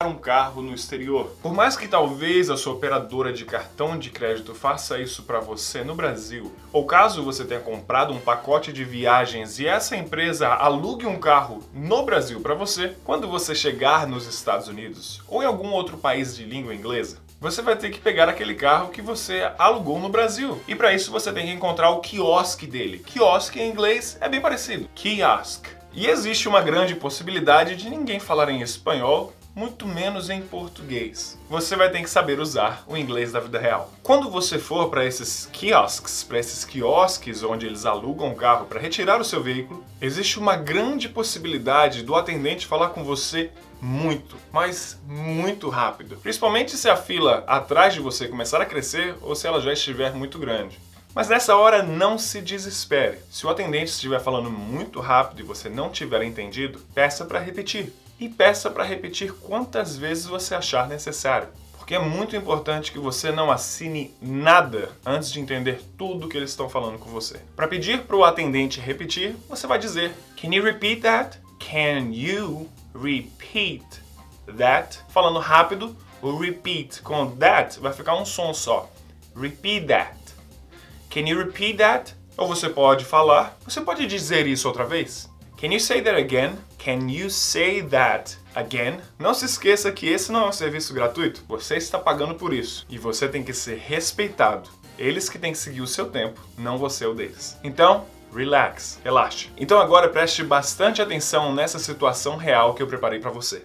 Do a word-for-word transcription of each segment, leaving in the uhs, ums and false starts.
um carro no exterior. Por mais que talvez a sua operadora de cartão de crédito faça isso para você no Brasil, ou caso você tenha comprado um pacote de viagens e essa empresa alugue um carro no Brasil para você, quando você chegar nos Estados Unidos ou em algum outro país de língua inglesa, você vai ter que pegar aquele carro que você alugou no Brasil. E para isso você tem que encontrar o quiosque dele. Quiosque em inglês é bem parecido. Kiosk. E existe uma grande possibilidade de ninguém falar em espanhol, muito menos em português. Você vai ter que saber usar o inglês da vida real. Quando você for para esses kiosks, para esses quiosques onde eles alugam um carro para retirar o seu veículo, existe uma grande possibilidade do atendente falar com você muito, mas muito rápido. Principalmente se a fila atrás de você começar a crescer ou se ela já estiver muito grande. Mas nessa hora não se desespere. Se o atendente estiver falando muito rápido e você não tiver entendido, peça para repetir. E peça para repetir quantas vezes você achar necessário. Porque é muito importante que você não assine nada antes de entender tudo que eles estão falando com você. Para pedir para o atendente repetir, você vai dizer: Can you repeat that? Can you repeat that? Falando rápido, o repeat com that vai ficar um som só. Repeat that. Can you repeat that? Ou você pode falar, você pode dizer isso outra vez? Can you say that again? Can you say that again? Não se esqueça que esse não é um serviço gratuito. Você está pagando por isso. E você tem que ser respeitado. Eles que têm que seguir o seu tempo, não você o deles. Então, relax, relaxe. Então agora preste bastante atenção nessa situação real que eu preparei para você.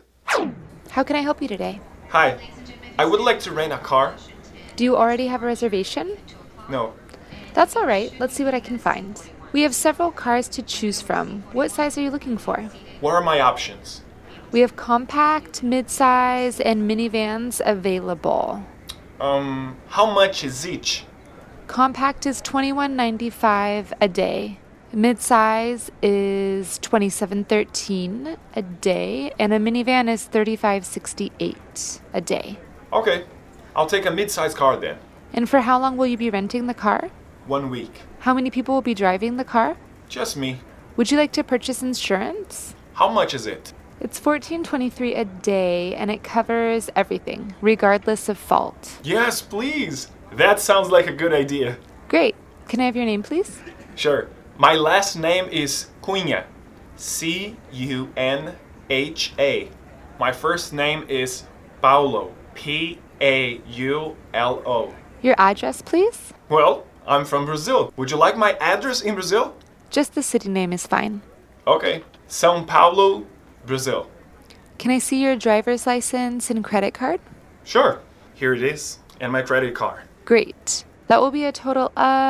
How can I help you today? Hi, I would like to rent a car. Do you already have a reservation? No. That's all right. Let's see what I can find. We have several cars to choose from. What size are you looking for? What are my options? We have compact, midsize, and minivans available. Um, how much is each? Compact is twenty-one ninety-five a day. Midsize is twenty-seven thirteen a day, and a minivan is thirty-five sixty-eight a day. Okay, I'll take a mid-sized car then. And for how long will you be renting the car? One week. How many people will be driving the car? Just me. Would you like to purchase insurance? How much is it? It's fourteen twenty-three a day, and it covers everything, regardless of fault. Yes, please. That sounds like a good idea. Great. Can I have your name, please? Sure. My last name is Cunha. C U N H A. My first name is Paulo. P A U L O. Your address, please? Well, I'm from Brazil. Would you like my address in Brazil? Just the city name is fine. Okay. São Paulo, Brazil. Can I see your driver's license and credit card? Sure. Here it is, and my credit card. Great. That will be a total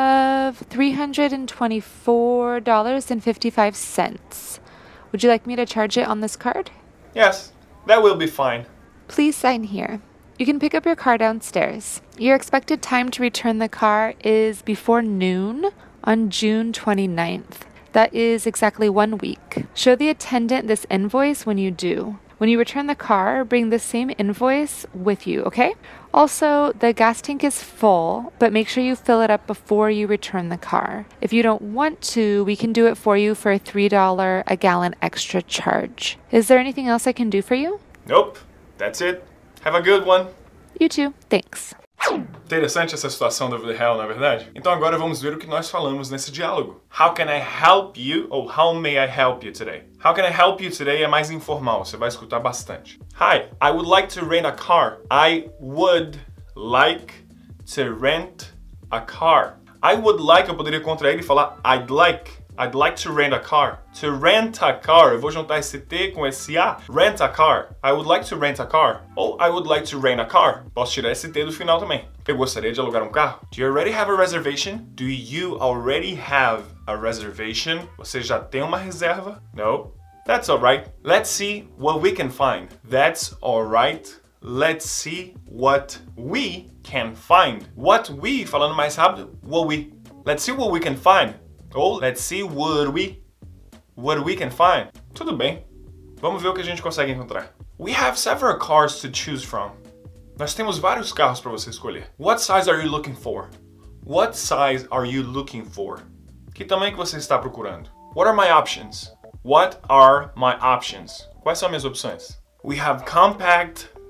of three hundred twenty-four dollars and fifty-five cents. Would you like me to charge it on this card? Yes, that will be fine. Please sign here. You can pick up your car downstairs. Your expected time to return the car is before noon on June twenty-ninth. That is exactly one week. Show the attendant this invoice when you do. When you return the car, bring the same invoice with you, okay? Also, the gas tank is full, but make sure you fill it up before you return the car. If you don't want to, we can do it for you for a three dollars a gallon extra charge. Is there anything else I can do for you? Nope, that's it. Have a good one. You too. Thanks. Interessante essa situação da vida real, não é verdade? Então agora vamos ver o que nós falamos nesse diálogo. How can I help you? Ou how may I help you today? How can I help you today é mais informal, você vai escutar bastante. Hi, I would like to rent a car. I would like to rent a car. I would like, eu poderia contrair e falar I'd like. I'd like to rent a car. To rent a car, eu vou juntar esse T com esse A. Rent a car. I would like to rent a car. Ou I would like to rent a car. Posso tirar esse T do final também. Eu gostaria de alugar um carro. Do you already have a reservation? Do you already have a reservation? Você já tem uma reserva? No. That's alright. Let's see what we can find. That's alright. Let's see what we can find. What we, falando mais rápido, what we. Let's see what we can find. Ou let's see what we, what we can find. Tudo bem. Vamos ver o que a gente consegue encontrar. We have several cars to choose from. Nós temos vários carros para você escolher. What size are you looking for? What size are you looking for? Que tamanho que você está procurando? What are my options? What are my options? Quais são minhas opções? We have compact,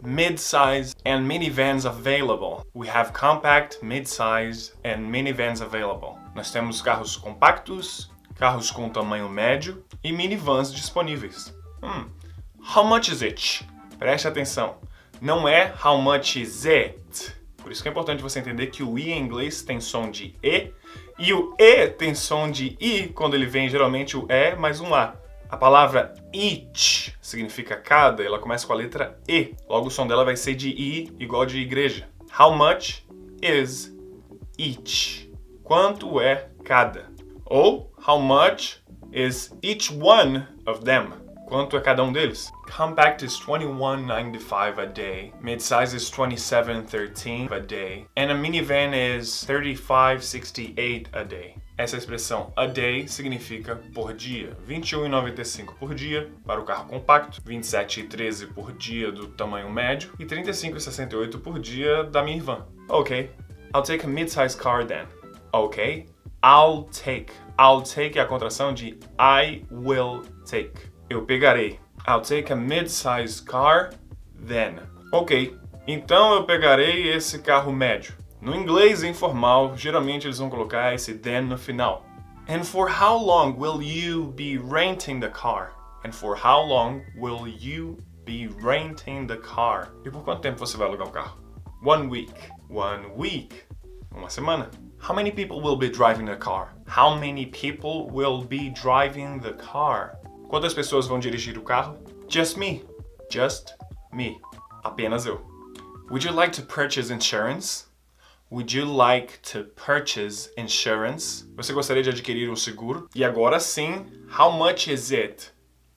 mid-size, and minivans available. We have compact, mid-size, and minivans available. Nós temos carros compactos, carros com tamanho médio e minivans disponíveis. Hum. How much is it? Preste atenção. Não é how much is it. Por isso que é importante você entender que o i em inglês tem som de e e o e tem som de i quando ele vem geralmente o e mais um a. A palavra each significa cada, ela começa com a letra E. Logo o som dela vai ser de I igual de igreja. How much is each? Quanto é cada? Ou how much is each one of them? Quanto é cada um deles? Compact is twenty-one ninety-five a day. Midsize is twenty-seven thirteen a day. And a minivan is thirty-five sixty-eight a day. Essa expressão a day significa por dia. vinte e um reais e noventa e cinco centavos por dia para o carro compacto, vinte e sete reais e treze centavos por dia do tamanho médio e trinta e cinco reais e sessenta e oito centavos por dia da minivan. Ok, I'll take a mid-size car then. Ok, I'll take. I'll take é a contração de I will take. Eu pegarei. I'll take a mid-size car then. Ok, então eu pegarei esse carro médio. No inglês informal, geralmente eles vão colocar esse then no final. And for how long will you be renting the car? And for how long will you be renting the car? E por quanto tempo você vai alugar o carro? One week. One week. Uma semana. How many people will be driving the car? How many people will be driving the car? Quantas pessoas vão dirigir o carro? Just me. Just me. Apenas eu. Would you like to purchase insurance? Would you like to purchase insurance? Você gostaria de adquirir um seguro? E agora sim, how much is it?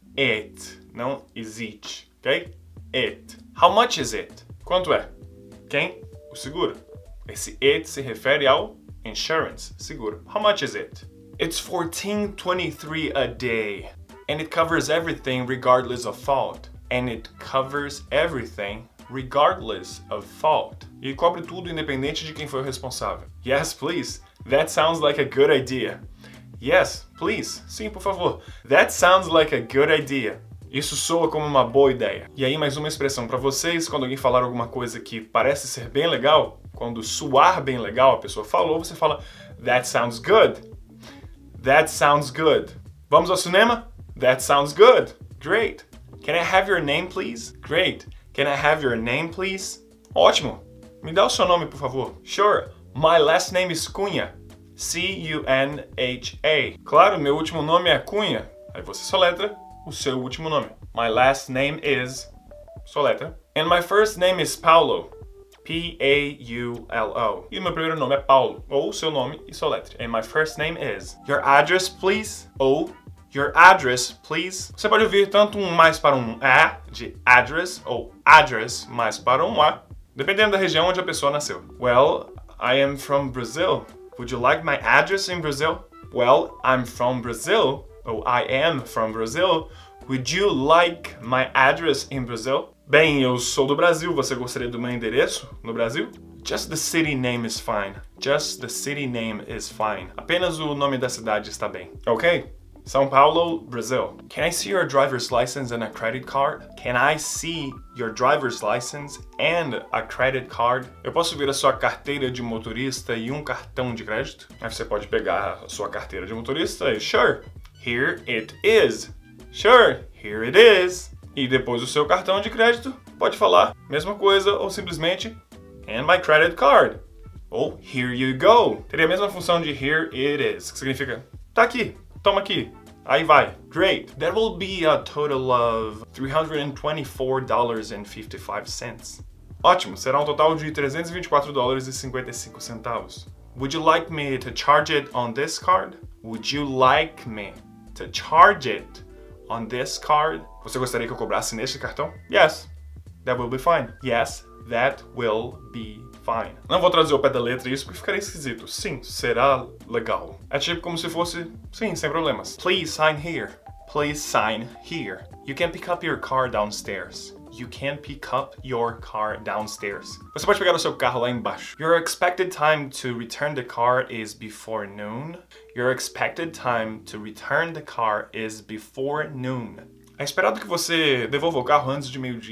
It, não is it, ok? It. How much is it? Quanto é? Quem? O seguro. Esse it se refere ao insurance, seguro. How much is it? It's fourteen twenty-three a day. And it covers everything regardless of fault. And it covers everything regardless of fault. E cobre tudo independente de quem foi o responsável. Yes, please. That sounds like a good idea. Yes, please. Sim, por favor. That sounds like a good idea. Isso soa como uma boa ideia. E aí mais uma expressão para vocês, quando alguém falar alguma coisa que parece ser bem legal, quando soar bem legal, a pessoa falou, você fala that sounds good. That sounds good. Vamos ao cinema? That sounds good. Great. Can I have your name, please? Great. Can I have your name, please? Ótimo. Me dá o seu nome, por favor. Sure. My last name is Cunha. C U N H A. Claro, meu último nome é Cunha. Aí você soletra o seu último nome. My last name is... Soletra. And my first name is Paulo. P A U L O. E o meu primeiro nome é Paulo. Ou o seu nome e soletre. And my first name is... Your address, please? Ou... Your address, please. Você pode ouvir tanto um mais para um A, de address, ou address mais para um A, dependendo da região onde a pessoa nasceu. Well, I am from Brazil. Would you like my address in Brazil? Well, I'm from Brazil. Ou I am from Brazil. Would you like my address in Brazil? Bem, eu sou do Brasil. Você gostaria do meu endereço no Brasil? Just the city name is fine. Just the city name is fine. Apenas o nome da cidade está bem. Ok? São Paulo, Brazil. Can I see your driver's license and a credit card? Can I see your driver's license and a credit card? Eu posso ver a sua carteira de motorista e um cartão de crédito? Aí você pode pegar a sua carteira de motorista e sure, here it is. Sure, here it is. E depois o seu cartão de crédito, pode falar mesma coisa ou simplesmente and my credit card. Ou here you go. Teria a mesma função de here it is, que significa tá aqui. Toma aqui. Aí vai. Great. That will be a total of three hundred twenty-four dollars and fifty-five cents. Ótimo. Será um total de trezentos e vinte e quatro dólares e cinquenta e cinco centavos. Would you like me to charge it on this card? Would you like me to charge it on this card? Você gostaria que eu cobrasse neste cartão? Yes. That will be fine. Yes, that will be fine. Não vou traduzir ao pé da letra isso porque ficaria esquisito. Sim, será legal. É tipo como se fosse, sim, sem problemas. Please sign here. Please sign here. You can pick up your car downstairs. You can pick up your car downstairs. Você pode pegar o seu carro lá embaixo. Your expected time to return the car is before noon. Your expected time to return the car is before noon. É esperado que você devolva o carro antes de meio-dia.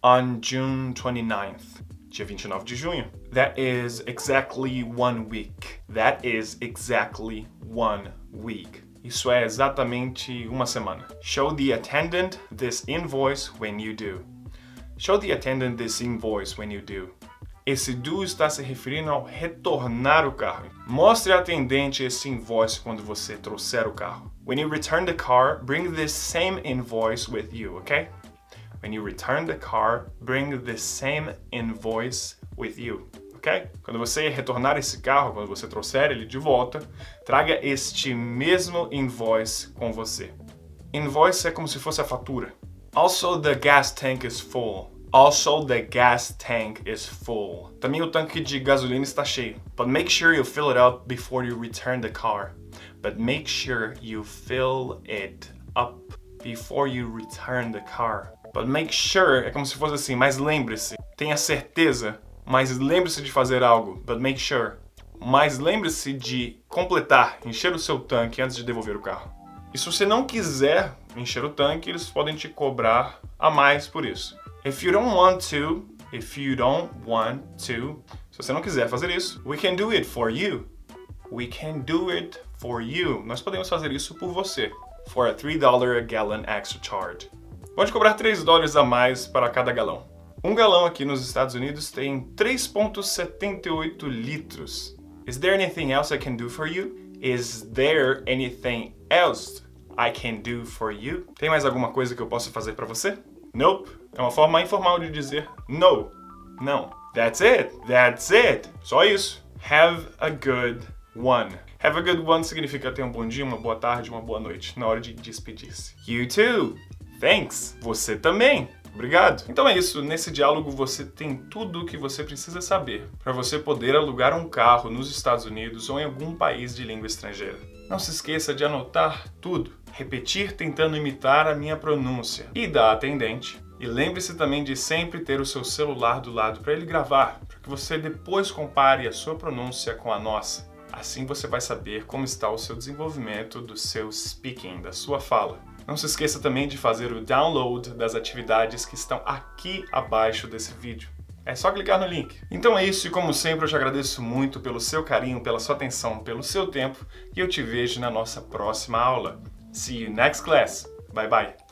on June twenty-ninth. Dia vinte e nove de junho. That is exactly one week. That is exactly one week. Isso é exatamente uma semana. Show the attendant this invoice when you do. Show the attendant this invoice when you do. Esse do está se referindo ao retornar o carro. Mostre ao atendente esse invoice quando você trouxer o carro. When you return the car, bring this same invoice with you, okay? When you return the car, bring this same invoice with you, ok? Quando você retornar esse carro, quando você trouxer ele de volta, traga este mesmo invoice com você. Invoice é como se fosse a fatura. Also, the gas tank is full. Also, the gas tank is full. Também o tanque de gasolina está cheio. But make sure you fill it up before you return the car. But make sure you fill it up before you return the car. But make sure é como se fosse assim, mas lembre-se. Tenha certeza, mas lembre-se de fazer algo. But make sure. Mas lembre-se de completar, encher o seu tanque antes de devolver o carro. E se você não quiser encher o tanque, eles podem te cobrar a mais por isso. If you don't want to, if you don't want to, se você não quiser fazer isso, we can do it for you. We can do it for you. Nós podemos fazer isso por você. For a three dollars a gallon extra charge. Pode cobrar três dólares a mais para cada galão. Um galão aqui nos Estados Unidos tem três vírgula setenta e oito litros. Is there anything else I can do for you? Is there anything else I can do for you? Tem mais alguma coisa que eu possa fazer para você? Nope. É uma forma informal de dizer no. Não. That's it. That's it. Só isso. Have a good one. Have a good one significa ter um bom dia, uma boa tarde, uma boa noite, na hora de despedir-se. You too. Thanks. Você também. Obrigado. Então é isso. Nesse diálogo você tem tudo o que você precisa saber para você poder alugar um carro nos Estados Unidos ou em algum país de língua estrangeira. Não se esqueça de anotar tudo, repetir tentando imitar a minha pronúncia e da atendente. E lembre-se também de sempre ter o seu celular do lado para ele gravar, para que você depois compare a sua pronúncia com a nossa. Assim você vai saber como está o seu desenvolvimento do seu speaking, da sua fala. Não se esqueça também de fazer o download das atividades que estão aqui abaixo desse vídeo. É só clicar no link. Então é isso e como sempre eu te agradeço muito pelo seu carinho, pela sua atenção, pelo seu tempo e eu te vejo na nossa próxima aula. See you next class. Bye bye.